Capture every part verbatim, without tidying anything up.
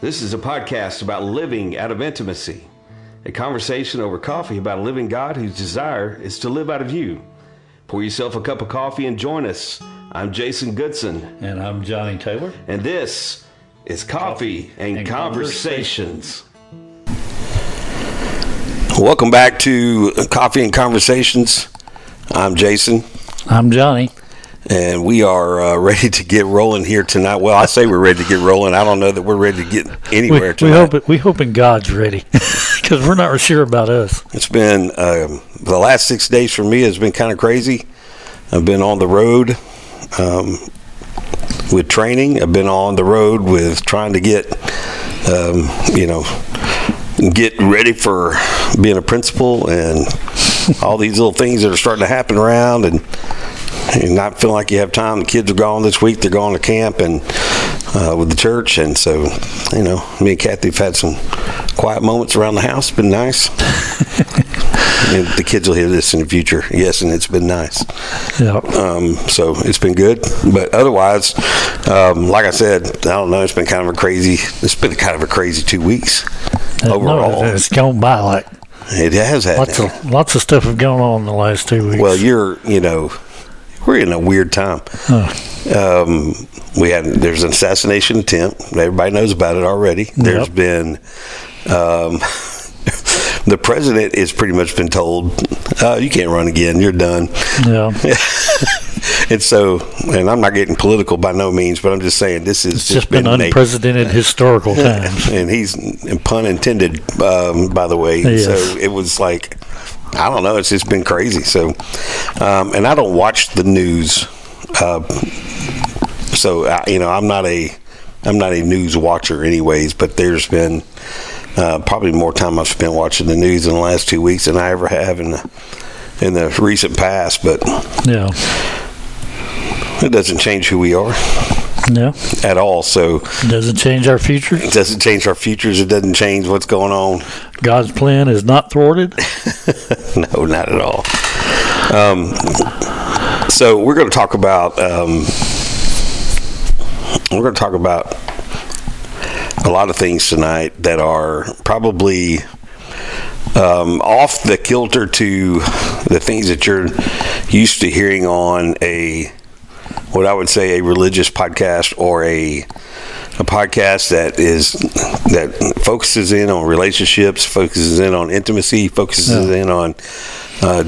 This is a podcast about living out of intimacy, a conversation over coffee about a living God whose desire is to live out of you. Pour yourself a cup of coffee and join us. I'm Jason Goodson. And I'm Johnny Taylor. And this is Coffee, coffee and, and Conversations. Conversations. Welcome back to Coffee and Conversations. I'm Jason. I'm Johnny. And we are uh, ready to get rolling here tonight. Well, I say we're ready to get rolling. I don't know that we're ready to get anywhere we, tonight. We hope it, we hoping God's ready because we're not sure about us. It's been um, the last six days for me has been kind of crazy. I've been on the road um, with training. I've been on the road with trying to get, um, you know, get ready for being a principal and all these little things that are starting to happen around and. And not feeling like you have time. The kids are gone this week. They're going to camp and uh, with the church. And so, you know, me and Kathy have had some quiet moments around the house. It's been nice. And the kids will hear this in the future. Yes, and it's been nice. Yeah. Um, so it's been good. But otherwise, um, like I said, I don't know. It's been kind of a crazy, it's been kind of a crazy two weeks overall. No, it's gone by like. It has had. Lots of, lots of stuff have gone on in the last two weeks. Well, you're, you know. We're in a weird time. Huh. Um, we had there's an assassination attempt. Everybody knows about it already. Yep. There's been um, the president has pretty much been told, oh, "You can't run again. You're done." Yeah. And so, and I'm not getting political by no means, but I'm just saying this is it's just, just been, been unprecedented a, historical times. And he's pun intended, um, by the way. Yes. So it was like. I don't know. It's just been crazy. So, um, and I don't watch the news. Uh, so, I, you know, I'm not a, I'm not a news watcher anyways, but there's been uh, probably more time I've spent watching the news in the last two weeks than I ever have in the, in the recent past. But yeah, it doesn't change who we are. No. At all. So it doesn't change our future. It doesn't change our futures. It doesn't change what's going on. God's plan is not thwarted. No, not at all. Um, so we're going to talk about um, we're going to talk about a lot of things tonight that are probably um, off the kilter to the things that you're used to hearing on a what I would say a religious podcast or a a podcast that is that focuses in on relationships, focuses in on intimacy, focuses yeah. in on uh,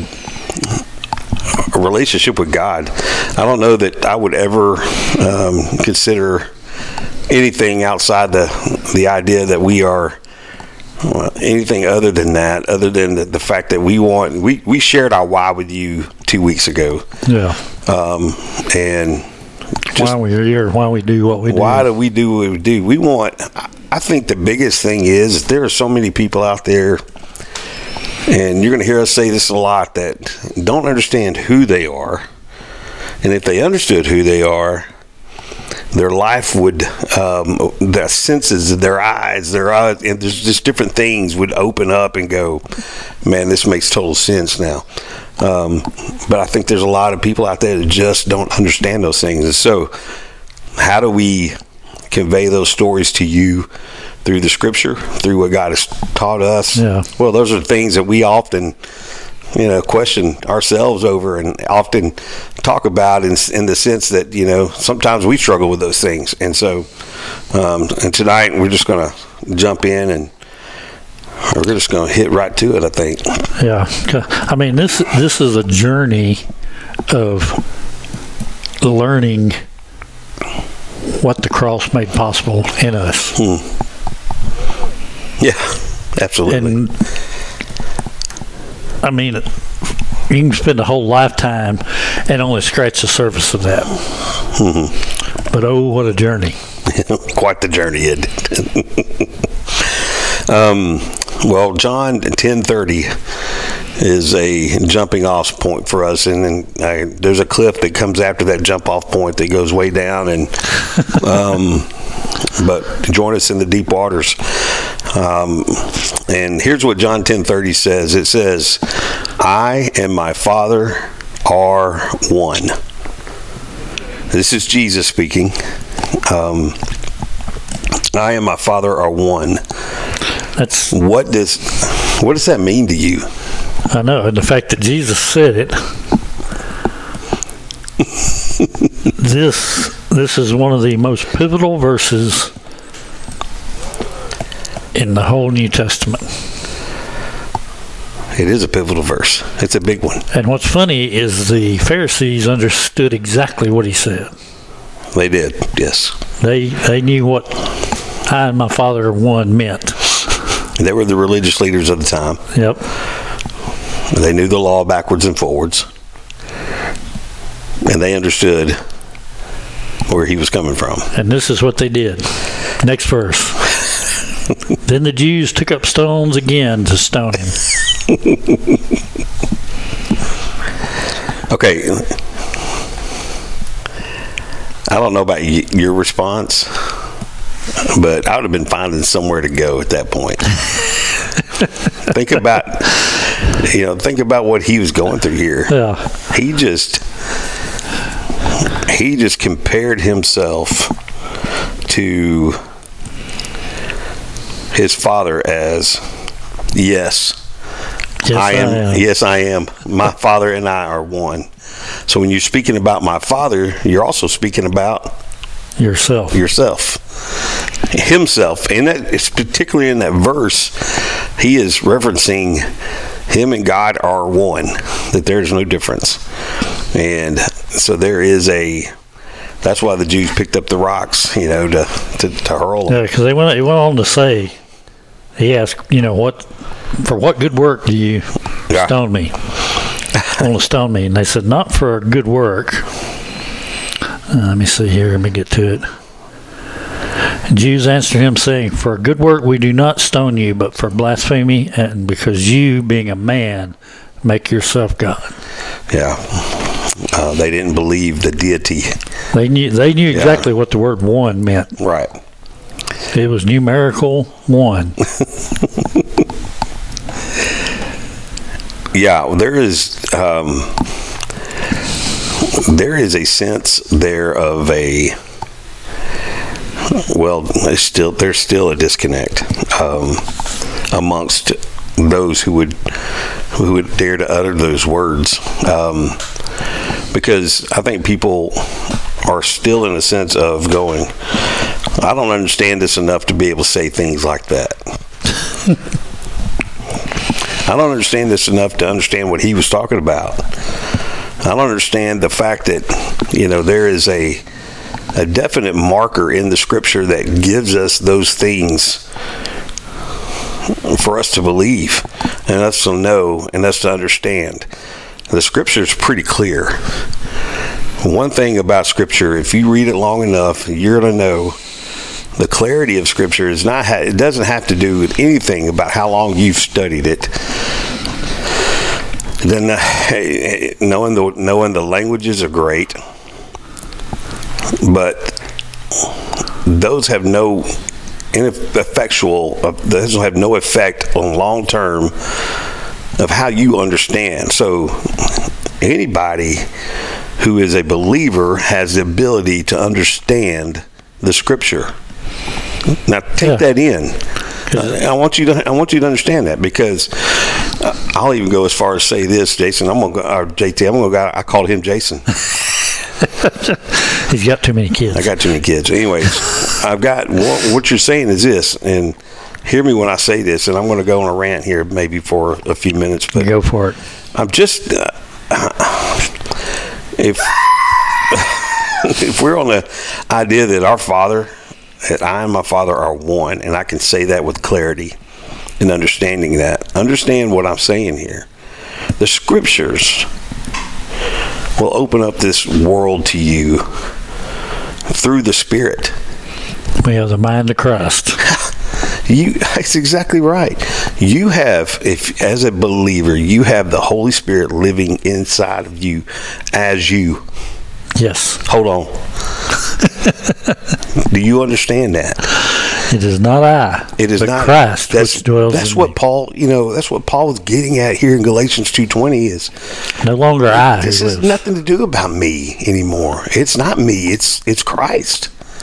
a relationship with God. I don't know that I would ever um, consider anything outside the the idea that we are well, anything other than that, other than the, the fact that we want we, we shared our why with you two weeks ago. Yeah. Um, and just, why we're here, why we do what we do. Why do we do what we do? We want, I think the biggest thing is there are so many people out there, and you're going to hear us say this a lot, that don't understand who they are. And if they understood who they are, their life would, um, their senses, their eyes, their eyes, and there's just different things would open up and go, man, this makes total sense now. Um, but I think there's a lot of people out there that just don't understand those things. And so how do we convey those stories to you through the scripture, through what God has taught us? Yeah. Well, those are things that we often, you know, question ourselves over and often talk about in, in the sense that, you know, sometimes we struggle with those things. And so, um, and tonight we're just going to jump in and we're just going to hit right to it, I think. Yeah. I mean, this this is a journey of learning what the cross made possible in us. Hmm. Yeah, absolutely. And, I mean, you can spend a whole lifetime and only scratch the surface of that. Mm-hmm. But, oh, what a journey. Quite the journey, it. um, well, John ten thirty is a jumping off point for us, and then I, there's a cliff that comes after that jump off point that goes way down, and um, but join us in the deep waters. Um, and here's what John ten thirty says. It says, "I and my Father are one." This is Jesus speaking. Um, I and my Father are one. That's what does what does that mean to you? I know, and the fact that Jesus said it. this this is one of the most pivotal verses in the whole New Testament. It is a pivotal verse. It's a big one. And what's funny is the Pharisees understood exactly what he said. They did, yes. They they knew what I and my Father are one meant. They were the religious leaders of the time. Yep. They knew the law backwards and forwards. And they understood where he was coming from. And this is what they did. Next verse. Then the Jews took up stones again to stone him. Okay. I don't know about y- your response, but I would have been finding somewhere to go at that point. Think about, you know, think about what he was going through here. Yeah. He just, he just compared himself to his father as, yes, Yes, I am, I am. Yes, I am. My Father and I are one. So when you're speaking about my Father, you're also speaking about Yourself. yourself, himself. And that is particularly in that verse, he is referencing him and God are one, that there's no difference. And so there is a, that's why the Jews picked up the rocks, you know, to, to, to hurl them. Yeah, because they went, he went on to say, he asked, you know, what, for what good work do you Yeah. stone me? Want to stone me? And they said, not for a good work. Uh, let me see here. Let me get to it. And Jews answered him, saying, for a good work we do not stone you, but for blasphemy, and because you, being a man, make yourself God. Yeah. Uh, they didn't believe the deity. They knew they knew Yeah. exactly what the word one meant. Right. It was numerical one. Yeah, there is um, there is a sense there of a well, there's still there's still a disconnect um, amongst those who would who would dare to utter those words, um, because I think people are still in a sense of going, I don't understand this enough to be able to say things like that. I don't understand this enough to understand what he was talking about. I don't understand the fact that, you know, there is a a definite marker in the scripture that gives us those things for us to believe and us to know and us to understand. The scripture is pretty clear. One thing about scripture, if you read it long enough, you're going to know the clarity of scripture is not, it doesn't have to do with anything about how long you've studied it. Then uh, knowing the knowing the languages are great, but those have no ineffectual, uh, those have no effect on long term of how you understand. So anybody who is a believer has the ability to understand the scripture. Now take Yeah. that in. Uh, I want you to I want you to understand that, because uh, I'll even go as far as say this, Jason. I'm gonna go, or J T. I'm gonna go. I called him Jason. He's got too many kids. I got too many kids. Anyways, I've got what, what you're saying is this, and hear me when I say this. And I'm going to go on a rant here, maybe for a few minutes. But Go for it. I'm just uh, if if we're on the idea that our Father, that I and my Father are one, and I can say that with clarity and understanding that. Understand what I'm saying here. The scriptures will open up this world to you through the Spirit. We have the mind of Christ. You, that's exactly right. You have, if as a believer, you have the Holy Spirit living inside of you as you. Yes. Hold on. Do you understand that? It is not I, It is but not Christ That's, which dwells that's in what me. Paul, you know, that's what Paul was getting at here in Galatians two twenty is No longer I who this has lives. nothing to do about me anymore. It's not me. It's it's Christ.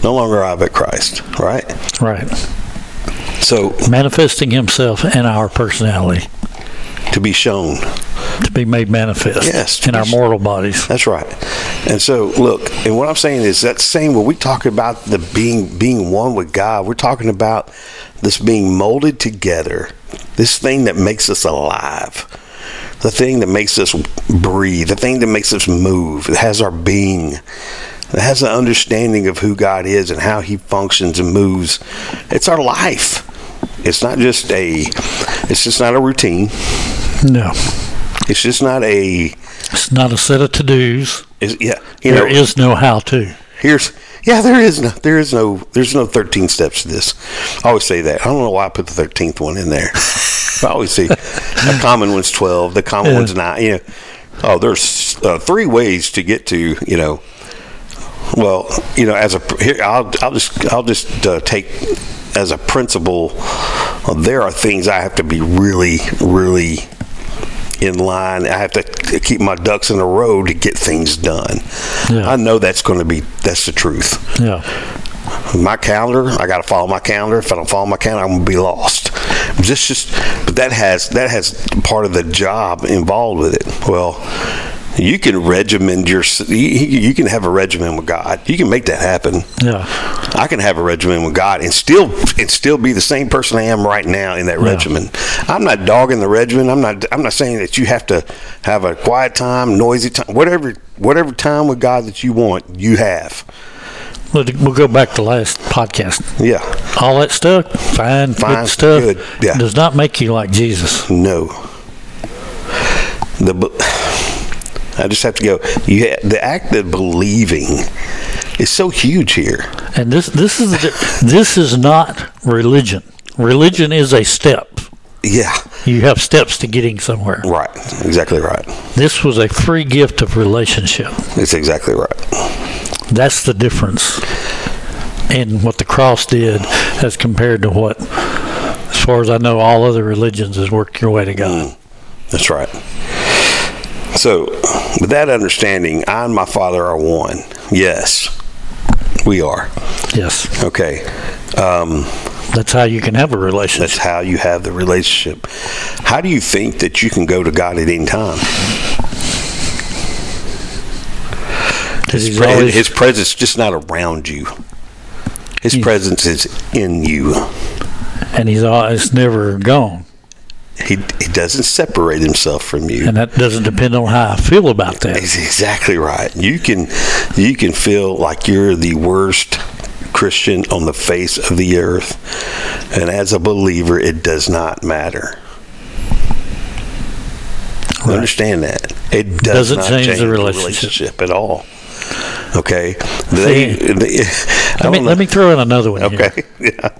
No longer I, but Christ. Right? Right. So manifesting himself in our personality. To be shown. To be made manifest. Yes. In our mortal bodies. That's right. And so, look, and what I'm saying is that same, when we talk about the being being one with God, we're talking about this being molded together, this thing that makes us alive, the thing that makes us breathe, the thing that makes us move, it has our being, it has an understanding of who God is and how he functions and moves. It's our life. It's not just a, it's just not a routine. No. It's just not a... It's not a set of to-dos. Is, yeah. You there know, is no how-to. Here's... Yeah, there is no... There is no... There's no thirteen steps to this. I always say that. I don't know why I put the thirteenth one in there. I always say the common one's twelve. The common yeah. one's nine. You know, oh, there's uh, three ways to get to, you know... Well, you know, as a... Here, I'll, I'll just... I'll just uh, take... As a principle, uh, there are things I have to be really, really... in line. I have to keep my ducks in a row to get things done. Yeah. I know that's going to be, that's the truth. Yeah. My calendar, I got to follow my calendar. If I don't follow my calendar, I'm going to be lost. Just, just, but that has, that has part of the job involved with it. Well, you can regiment your, you, you can have a regimen with God. You can make that happen. Yeah. I can have a regimen with God and still and still be the same person I am right now in that yeah. regimen. I'm not dogging the regimen. I'm not I'm not saying that you have to have a quiet time, noisy time, whatever whatever time with God that you want, you have. We'll, we'll go back to last podcast. Yeah. All that stuff, fine, fine good stuff, good. Yeah. does not make you like Jesus. No. The I just have to go. You have, the act of believing is so huge here. And this this is this is not religion. Religion is a step. Yeah. You have steps to getting somewhere. Right. Exactly right. This was a free gift of relationship. It's exactly right. That's the difference in what the cross did as compared to what, as far as I know, all other religions is work your way to God. Mm, that's right. So, with that understanding, I and my Father are one. Yes, we are. Yes. Okay. Um, that's how you can have a relationship. That's how you have the relationship. How do you think that you can go to God at any time? His, pre- always, his presence is just not around you. His he, presence is in you. And he's always never gone. He he doesn't separate himself from you, and that doesn't depend on how I feel about that. That's exactly right. You can you can feel like you're the worst Christian on the face of the earth, and as a believer, it does not matter. Right. Understand that it does doesn't not change, change the relationship. relationship at all. Okay, they, See, they, let me let me throw in another one. Okay, here. yeah.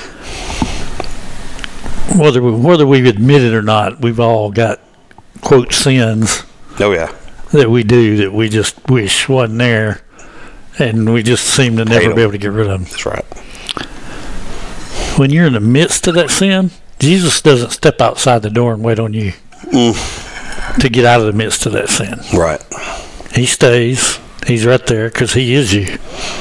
Whether we, whether we admit it or not, we've all got, quote, sins. Oh, yeah. That we do that we just wish wasn't there, and we just seem to never be able to get rid of them. That's right. When you're in the midst of that sin, Jesus doesn't step outside the door and wait on you mm. to get out of the midst of that sin. Right. He stays. He's right there because he is you.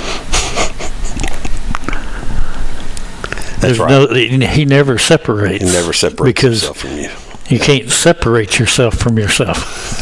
That's right. No, he never separates. He never separates himself from you. You can't separate yourself from yourself.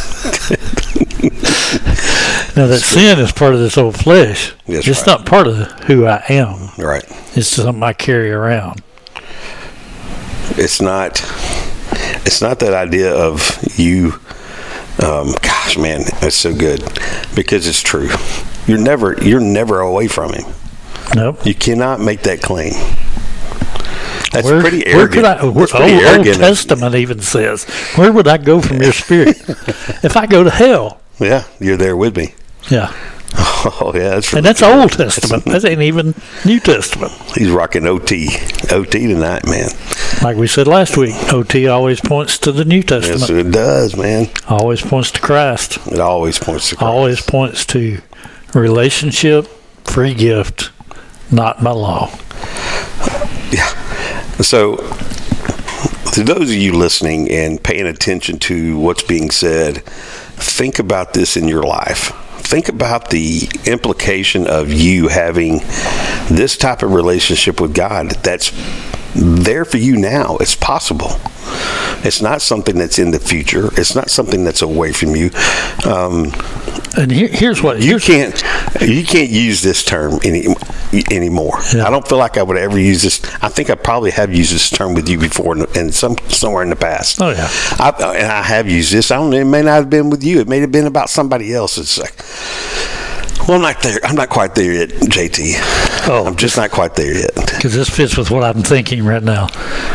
Now, that sin is part of this old flesh. That's it's right. not part of who I am. Right. It's something I carry around. It's not. It's not that idea of you. Um, gosh, man, that's so good because it's true. You're never. You're never away from him. Nope. You cannot make that claim. That's where, pretty arrogant. Where could I, where, pretty old, arrogant. Old Testament even says, where would I go from your spirit? If I go to hell. Yeah, you're there with me. Yeah. Oh, yeah. That's really and that's good. Old Testament. That ain't even New Testament. He's rocking O T. O T tonight, man. Like we said last week, O T always points to the New Testament. Yes, it does, man. Always points to Christ. It always points to Christ. Always points to relationship, free gift, not by law. Yeah. So, to those of you listening and paying attention to what's being said, think about this in your life. think about the implication of you having this type of relationship with God that's there for you now. It's possible. It's not something that's in the future. It's not something that's away from you. Um, and here, here's what you here's, can't you can't use this term any anymore. Yeah. I don't feel like I would ever use this. I think I probably have used this term with you before, and some somewhere in the past. Oh yeah, I, and I have used this. I don't know. It may not have been with you. It may have been about somebody else. It's like, well, I'm not there. I'm not quite there yet, J T. Oh, I'm just not quite there yet. Because this fits with what I'm thinking right now.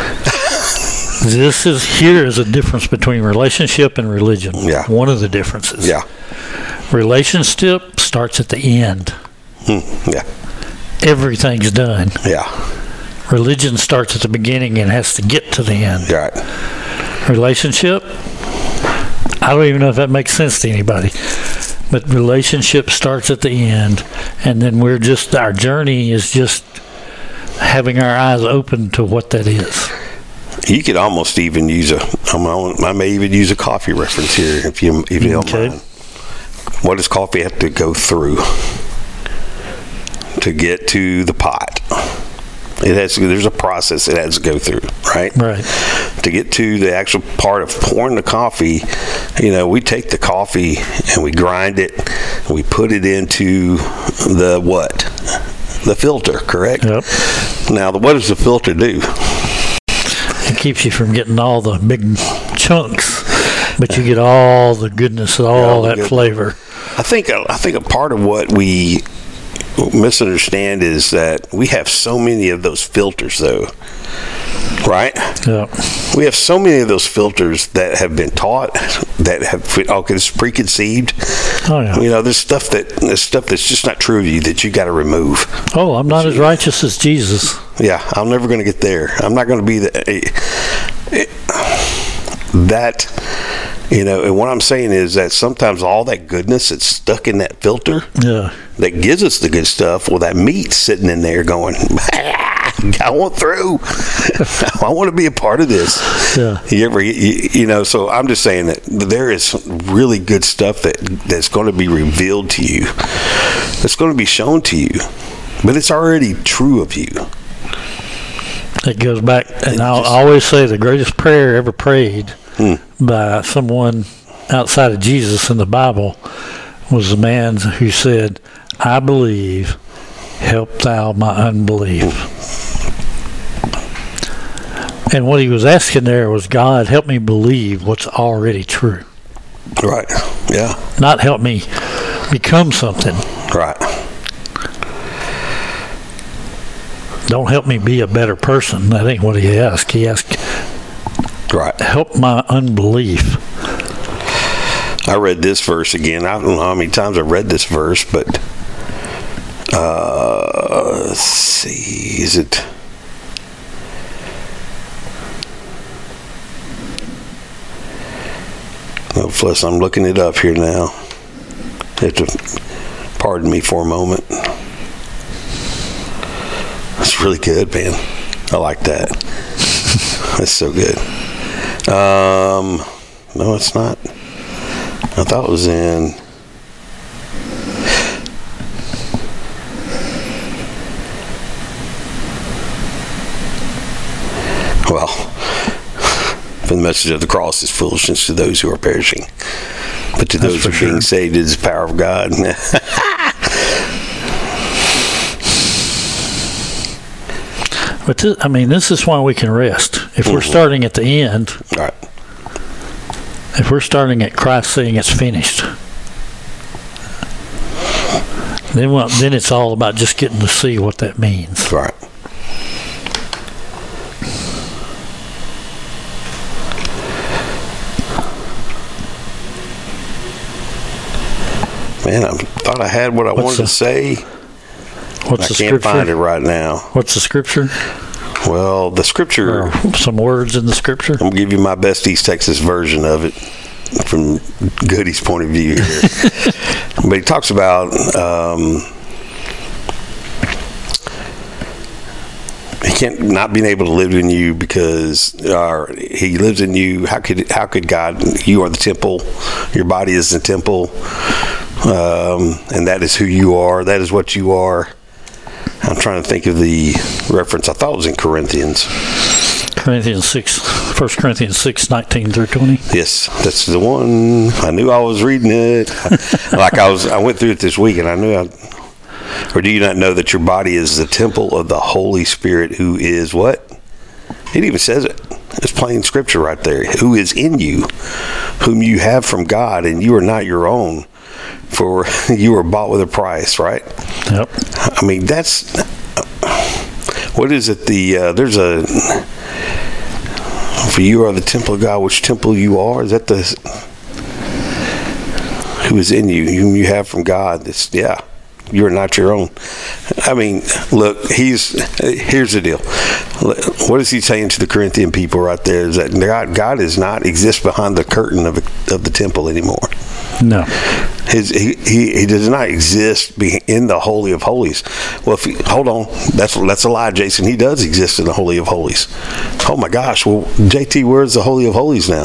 This is here is a difference between relationship and religion. Yeah. One of the differences. Yeah. Relationship starts at the end. Hmm. Yeah. Everything's done. Yeah. Religion starts at the beginning and has to get to the end. Right. Relationship, I don't even know if that makes sense to anybody. But relationship starts at the end, and then we're just, our journey is just having our eyes open to what that is. You could almost even use a, I may even use a coffee reference here if you, if you don't Okay. mind. What does coffee have to go through to get to the pot? It has to, there's a process it has to go through, right? Right. To get to the actual part of pouring the coffee, you know, we take the coffee and we grind it and we put it into the what? The filter, correct? Yep. Now, what does the filter do? It keeps you from getting all the big chunks, but you get all the goodness, all Yeah, that good. flavor. I think I think a part of what we misunderstand is that we have so many of those filters, though, right? Yeah. We have so many of those filters that have been taught, that have okay, it's preconceived. Oh yeah. You know, there's stuff that there's stuff that's just not true of you that you got to remove. Oh, I'm not as righteous as Jesus. Yeah, I'm never going to get there. I'm not going to be the eh, that. You know, and what I'm saying is that sometimes all that goodness that's stuck in that filter Yeah. that gives us the good stuff, well, that meat's sitting in there going, I want through. I want to be a part of this. Yeah. You ever, you, you know, so I'm just saying that there is really good stuff that that's going to be revealed to you, that's going to be shown to you, but it's already true of you. It goes back, and It I'll just- always say the greatest prayer ever prayed Hmm. by someone outside of Jesus in the Bible was the man who said, I believe, help thou my unbelief. And what he was asking there was, God, help me believe what's already true. Right. Yeah. Not help me become something. Right. Don't help me be a better person. That ain't what he asked. He asked, Right. help my unbelief. I read this verse again. I don't know how many times I've read this verse, but uh, let's see. Is it? Oh, plus, I'm looking it up here now. You have to pardon me for a moment. That's really good, man. I like that. That's so good. Um, no, it's not. I thought it was in. Well, for the message of the cross is foolishness to those who are perishing, but to That's those who for are being sure. saved it is the power of God. But this, I mean, this is why we can rest. If we're Mhm. starting at the end, Right. if we're starting at Christ saying it's finished, then what, then it's all about just getting to see what that means. Right. Man, I thought I had what I What's wanted the- to say. What's I the can't find it scripture? right now. What's the scripture? Well, the scripture, Or some words in the scripture? I'm going to give you my best East Texas version of it from Goody's point of view here. But he talks about um, he can't not being able to live in you because uh, he lives in you. How could how could God? You are the temple. Your body is the temple. um, and that is who you are. That is what you are. I'm trying to think of the reference. I thought it was in Corinthians. Corinthians six, First Corinthians six, nineteen through twenty. Yes, that's the one. I knew I was reading it. like I was, I went through it this week, and I knew I. Or do you not know that your body is the temple of the Holy Spirit, who is what? It even says it. It's plain scripture right there. Who is in you, whom you have from God, and you are not your own, for you are bought with a price, right? Yep. I mean, that's what is it? The uh, there's a for you are the temple of God. Which temple you are? Is that the who is in you, whom you have from God? This, yeah. You are not your own. I mean, look, he's here's the deal. What is he saying to the Corinthian people right there? Is that God, God does not exist behind the curtain of, of the temple anymore. No. His, he, he, he does not exist in the Holy of Holies. Well, if he, hold on. That's, that's a lie, Jason. He does exist in the Holy of Holies. Oh, my gosh. Well, J T, where's the Holy of Holies now?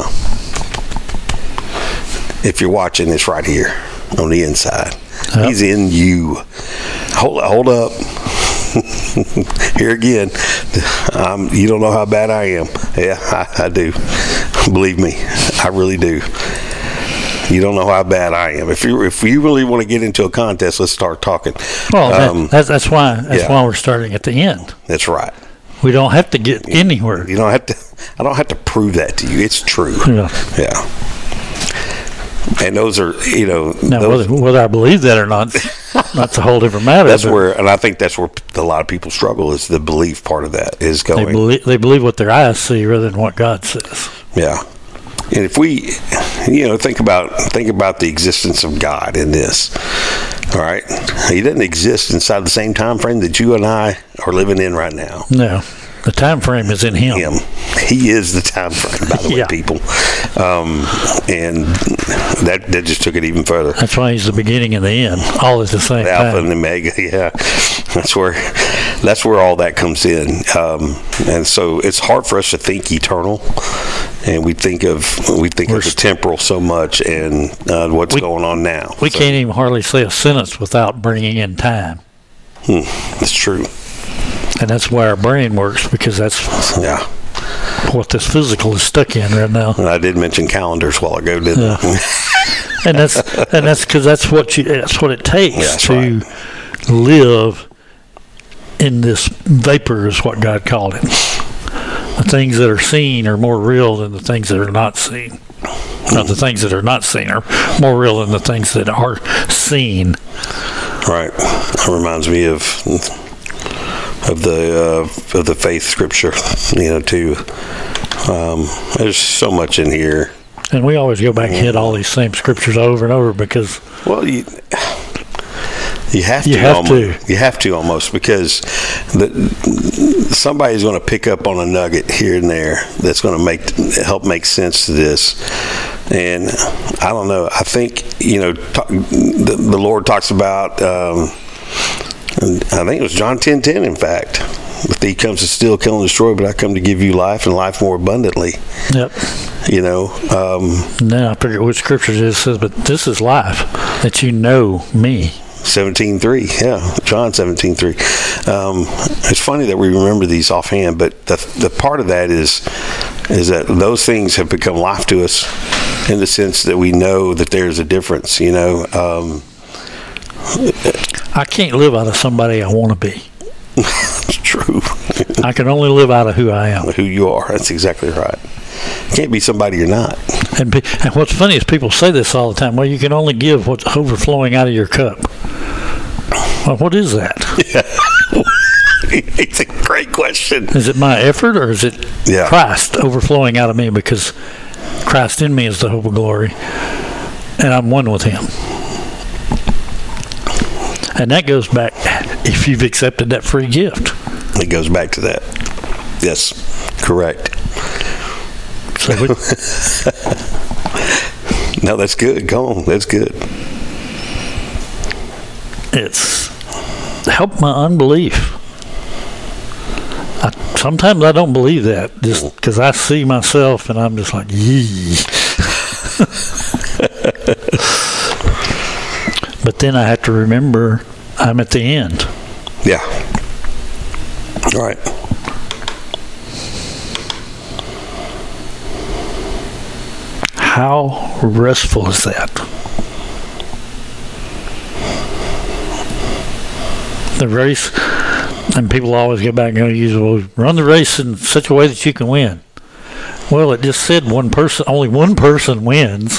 If you're watching, it's right here on the inside. Yep. He's in you. Hold, hold up. Here again. Um, you don't know how bad I am. Yeah, I, I do. Believe me, I really do. You don't know how bad I am. If you if you really want to get into a contest, let's start talking. Well, um, that, that's that's why that's yeah. why we're starting at the end. That's right. We don't have to get anywhere. You don't have to. I don't have to prove that to you. It's true. Yeah. Yeah. And those are, you know, now those, whether, whether I believe that or not, that's a whole different matter. That's where, and I think that's where a lot of people struggle, is the belief part of that is going. They believe, they believe what their eyes see rather than what God says. Yeah, and if we, you know, think about think about the existence of God in this. All right, He doesn't exist inside the same time frame that you and I are living in right now. No. The time frame is in him. him. He is the time frame, by the way, yeah. people. Um, and that that just took it even further. That's why he's the beginning and the end, all at the same the time. Alpha and the Omega, yeah. That's where that's where all that comes in. Um, and so it's hard for us to think eternal, and we think of we think We're of the temporal so much, and uh, what's we, going on now. We so, can't even hardly say a sentence without bringing in time. Hmm, that's true. And that's why our brain works, because that's yeah. what this physical is stuck in right now. And I did mention calendars while ago, didn't yeah. I? and that's and that's because that's what you that's what it takes yeah, to right. live in this vapor, is what God called it. The things that are seen are more real than the things that are not seen. Not the things that are not seen are more real than the things that are seen. Right. That reminds me of of the uh, of the faith scripture, you know, too. Um, there's so much in here, and we always go back and hit all these same scriptures over and over because well, you you have to, you have almost, to, you have to almost because the, somebody's going to pick up on a nugget here and there that's going to make help make sense to this. And I don't know. I think you know talk, the, the Lord talks about. Um, I think it was John ten ten, in fact. The thief comes to steal, kill, and destroy, but I come to give you life and life more abundantly. Yep. You know. Um, now I forget which scripture it says, but this is life, that you know me. seventeen three, yeah, John seventeen three. Um, it's funny that we remember these offhand, but the the part of that is is that those things have become life to us in the sense that we know that there's a difference. You know. Um, I can't live out of somebody I want to be. It's true. I can only live out of who I am. Who you are. That's exactly right. You can't be somebody you're not. And, be, and what's funny is people say this all the time. Well, you can only give what's overflowing out of your cup. Well, what is that? Yeah. It's a great question. Is it my effort, or is it yeah. Christ overflowing out of me? Because Christ in me is the hope of glory, and I'm one with him. And that goes back, if you've accepted that free gift. It goes back to that. Yes, correct. So we, no, that's good. Go on. That's good. It's helped my unbelief. I, sometimes I don't believe that, just because I see myself and I'm just like, yee. then I have to remember I'm at the end. Yeah. All right. How restful is that? The race, and people always go back and go, use, well, run the race in such a way that you can win. Well, it just said one person, only one person wins.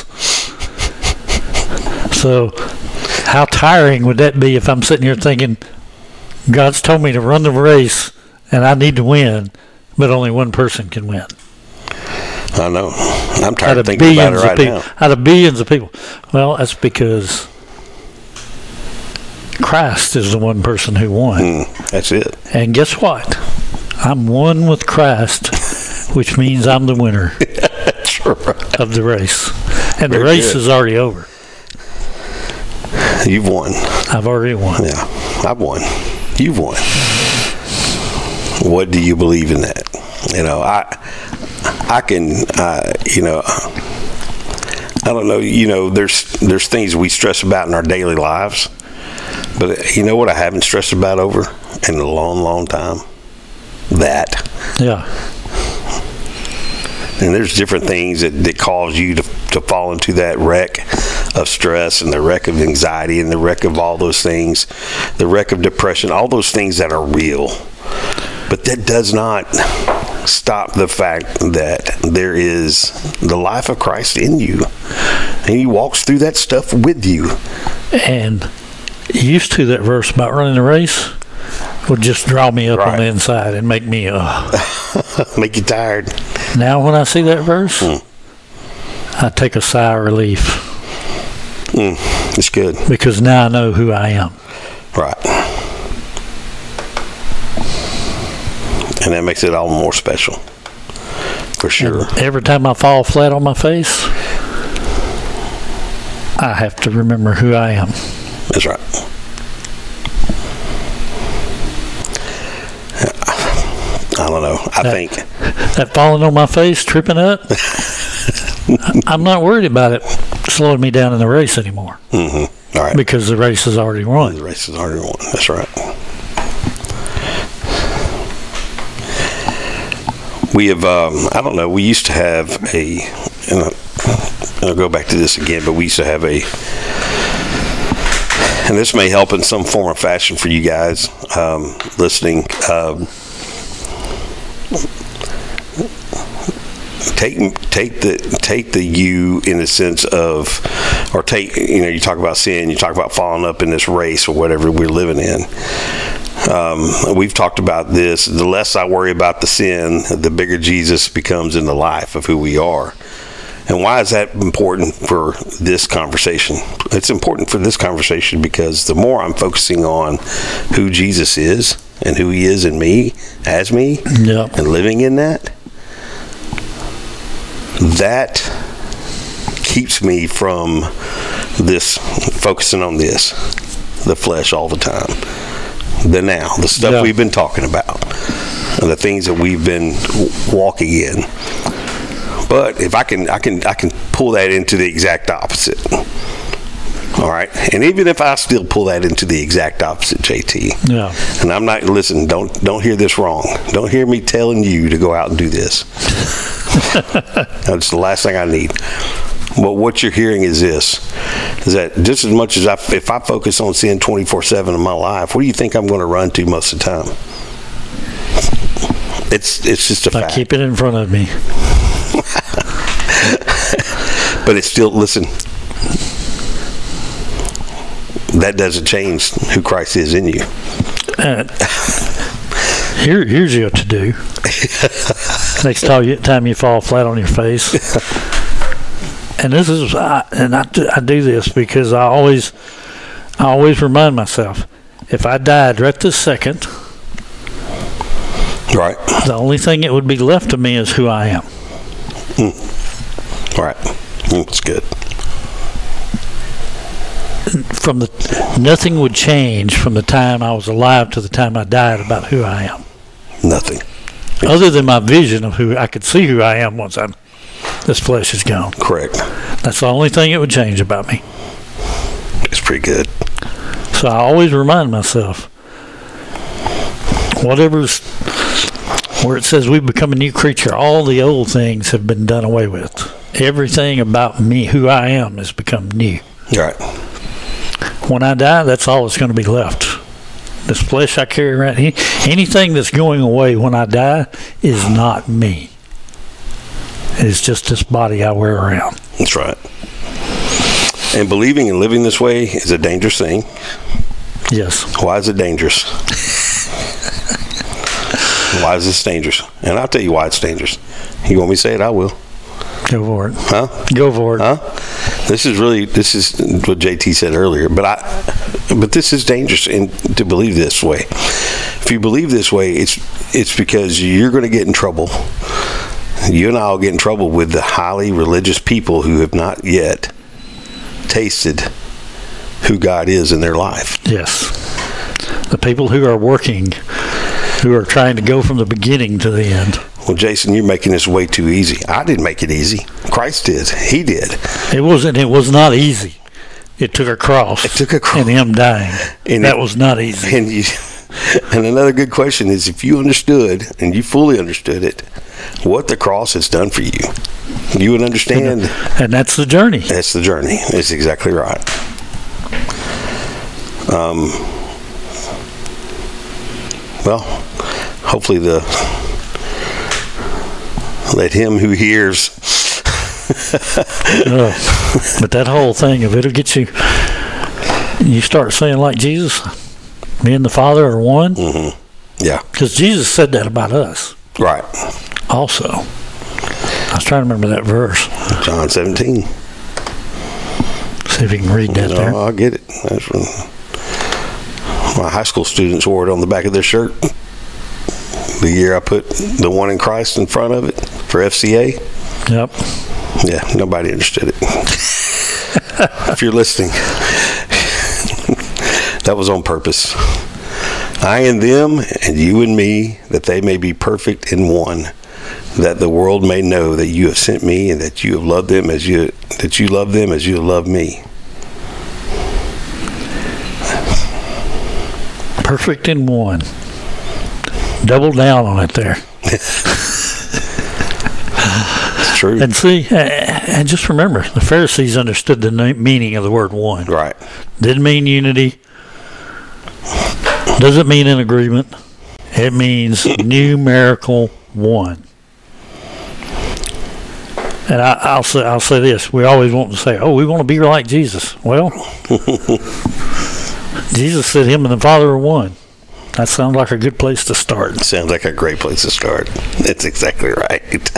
So how tiring would that be if I'm sitting here thinking, God's told me to run the race and I need to win, but only one person can win. I know. I'm tired Out of of thinking about it billions right of people, now. out of billions of people. Well, that's because Christ is the one person who won. Mm, that's it. And guess what? I'm one with Christ, which means I'm the winner That's right. of the race. And Very the race good. is already over. You've won. I've already won. Yeah, I've won. You've won. What do you believe in that? You know, I, I can, uh, you know, I don't know. You know, there's there's things we stress about in our daily lives, but you know what I haven't stressed about over in a long, long time? That. Yeah. And there's different things that, that cause you to, to fall into that wreck of stress and the wreck of anxiety and the wreck of all those things, the wreck of depression, all those things that are real. But that does not stop the fact that there is the life of Christ in you. And he walks through that stuff with you. And used to that verse about running the race would just draw me up Right. on the inside and make me, uh, Make you tired. now when I see that verse, Mm. I take a sigh of relief Mm, it's good. because now I know who I am. Right. And that makes it all more special. For sure. And every time I fall flat on my face, I have to remember who I am. That's right. I don't know. I That- think That falling on my face, tripping up, I- I'm not worried about it slowing me down in the race anymore mhm. All right. because the race is already The run. race is already won. That's right. We have, um, I don't know, we used to have a, and I- I'll go back to this again, but we used to have a, and this may help in some form or fashion for you guys um, listening. Um, take take the take the you in the sense of, or take, you know, you talk about sin, you talk about falling up in this race or whatever we're living in. Um, we've talked about this. The less I worry about the sin, the bigger Jesus becomes in the life of who we are. And why is that important for this conversation? It's important for this conversation because the more I'm focusing on who Jesus is and who he is in me, as me, Yeah. and living in that, that keeps me from this, focusing on this, the flesh all the time. The now, the stuff Yeah. we've been talking about, and the things that we've been w- walking in. But if I can, I can, I can pull that into the exact opposite. All right, and even if I still pull that into the exact opposite, J T. Yeah. And I'm not, listen, don't don't hear this wrong. Don't hear me telling you to go out and do this. That's the last thing I need. But what you're hearing is this, is that just as much as I, if I focus on sin twenty-four seven in my life, what do you think I'm going to run to most of the time? It's it's just a I fact. keep it in front of me. But it's still, listen, that doesn't change who Christ is in you. Uh, here, here's what to do. Next time you, time you fall flat on your face, and this is, I, and I do, I do this because I always, I always remind myself, if I died right this second, Right. the only thing that would be left of me is who I am. Right. Mm, it's good. From the nothing would change from the time I was alive to the time I died about who I am, Nothing. other than my vision of who I could see who I am once I'm this flesh is gone. Correct. That's the only thing it would change about me. It's pretty good. So I always remind myself, whatever's where it says we become a new creature, all the old things have been done away with. Everything about me, who I am, has become new. Right. When I die, that's all that's going to be left. This flesh I carry around, anything that's going away when I die is not me. It's just this body I wear around. That's right. And believing and living this way is a dangerous thing. Yes. Why is it dangerous? Why is this dangerous? And I'll tell you why it's dangerous. You want me to say it? I will. Go for it. Huh? Go for it. Huh? This is really, this is what J T said earlier, but I, but this is dangerous in, to believe this way. If you believe this way, it's, it's because you're going to get in trouble. You and I will get in trouble with the highly religious people who have not yet tasted who God is in their life. Yes. The people who are working, who are trying to go from the beginning to the end. Well, Jason, you're making this way too easy. I didn't make it easy. Christ did. He did. It wasn't. It was not easy. It took a cross. It took a cross. And him dying. And that it, was not easy. And, you, and another good question is, if you understood, and you fully understood it, what the cross has done for you, you would understand. And, and that's the journey. That's the journey. That's exactly right. Um. Well, hopefully the let him who hears. uh, but that whole thing of it'll get you. You start saying like Jesus, me and the Father are one. Mm-hmm. Yeah. Because Jesus said that about us. Right. Also, I was trying to remember that verse. John seventeen. See if you can read that no, there. I'll get it. That's from my high school students wore it on the back of their shirt. The year I put the one in Christ in front of it for F C A. Yep. Yeah, nobody understood it. If you're listening, that was on purpose. I and them, and you and me, that they may be perfect in one, that the world may know that you have sent me, and that you have loved them as you that you love them as you have loved me. Perfect in one. Double down on it there. It's true. And see, and just remember, the Pharisees understood the meaning of the word one. Right. Didn't mean unity. Doesn't mean in agreement. It means numerical one. And I, I'll say, I'll say this: we always want to say, "Oh, we want to be like Jesus." Well, Jesus said, "Him and the Father are one." That sounds like a good place to start. Sounds like a great place to start. That's exactly right.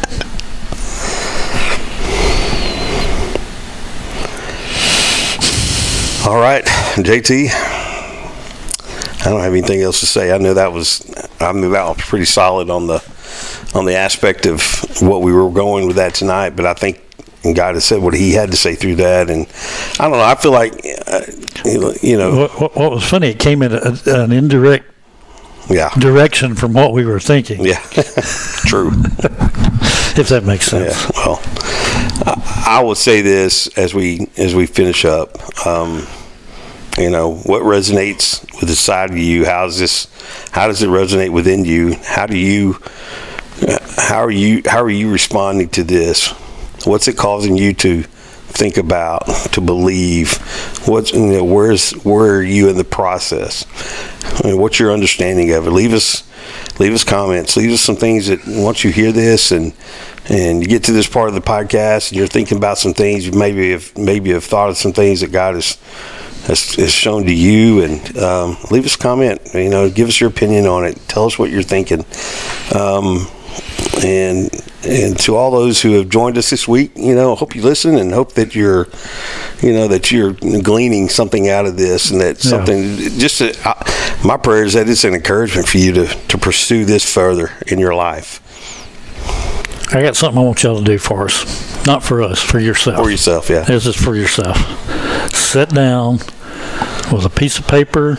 All right, J T. I don't have anything else to say. I know that was, I mean, that was pretty solid on the on the aspect of what we were going with that tonight. But I think God has said what He had to say through that, and I don't know. I feel like, uh, you know, what, what, what was funny? It came in a, an indirect, yeah, direction from what we were thinking. Yeah, true. If that makes sense. Yeah. Well, I, I would say this as we as we finish up. Um, You know, what resonates with the side of you? How's this? How does it resonate within you? How do you? How are you? How are you responding to this? What's it causing you to think about, to believe? What's you know? Where's where are you in the process? I mean, what's your understanding of it? Leave us, leave us comments. Leave us some things that once you hear this and and you get to this part of the podcast and you're thinking about some things, you maybe have maybe have thought of some things that God has. Is shown to you, and um, leave us a comment. You know, give us your opinion on it. Tell us what you're thinking. Um, and and to all those who have joined us this week, you know, hope you listen and hope that you're, you know, that you're gleaning something out of this, and that something. Yeah. Just to, uh, my prayer is that it's an encouragement for you to to pursue this further in your life. I got something I want y'all to do for us, not for us, for yourself. For yourself, yeah. This is for yourself. Sit down with a piece of paper,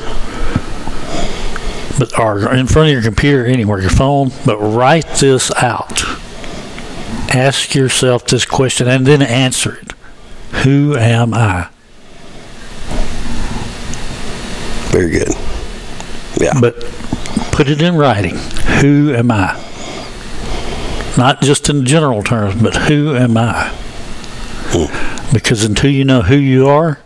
but or in front of your computer, anywhere, your phone, but write this out. Ask yourself this question and then answer it. Who am I? Very good. Yeah. But put it in writing. Who am I? Not just in general terms, but who am I? Hmm. Because until you know who you are,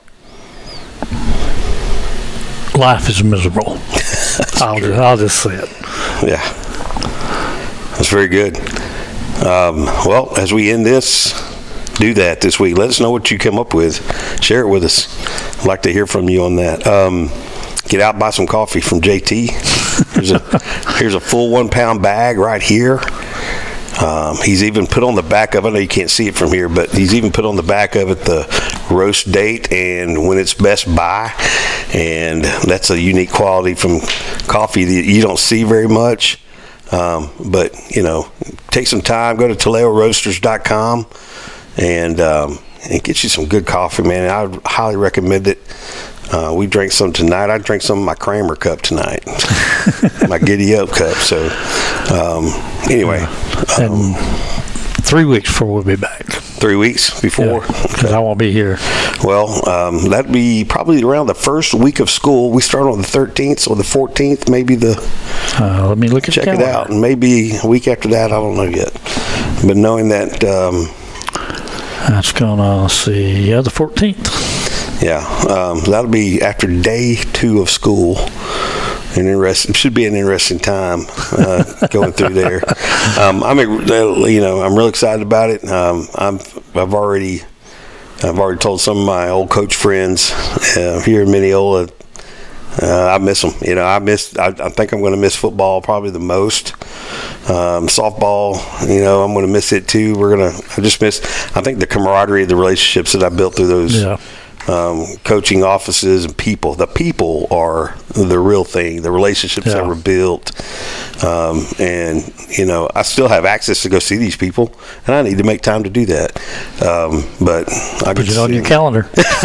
life is miserable. I'll just, I'll just say it. Yeah. That's very good. Um, well, as we end this, do that this week. Let us know what you come up with. Share it with us. I'd like to hear from you on that. Um, get out, buy some coffee from J T. Here's a, here's a full one pound bag right here. Um, he's even put on the back of it. I know you can't see it from here, but he's even put on the back of it the roast date and when it's best by. And that's a unique quality from coffee that you don't see very much. Um, but, you know, take some time, go to Taleo Roasters dot com and, um, and get you some good coffee, man. I would highly recommend it. Uh, we drank some tonight. I drank some of my Kramer cup tonight, my Giddy Up cup. So, um, anyway. Um, three weeks before we'll be back. Three weeks before? Because yeah, okay. I won't be here. Well, um, that'd be probably around the first week of school. We start on the thirteenth, so the fourteenth, maybe the... Uh, let me look at Check the it out. And maybe a week after that, I don't know yet. But knowing that... Um, That's going to, let's see, yeah, the fourteenth. Yeah, um, that'll be after day two of school. An interesting, should be an interesting time uh, going through there. Um, I'm, you know, I'm real excited about it. Um, I'm, I've already, I've already told some of my old coach friends uh, here in Mineola. Uh, I miss them. You know, I miss. I, I think I'm going to miss football probably the most. Um, softball, you know, I'm going to miss it too. We're gonna. I just miss. I think the camaraderie, the relationships that I built through those. Yeah. Um, coaching offices and people. The people are the real thing. The relationships yeah. that were built, um, and you know, I still have access to go see these people, and I need to make time to do that. Um, but I put it on your calendar.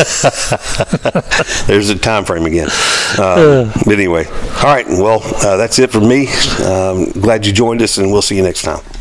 There's a time frame again. Um, but anyway, all right. Well, uh, that's it for me. Um, glad you joined us, and we'll see you next time.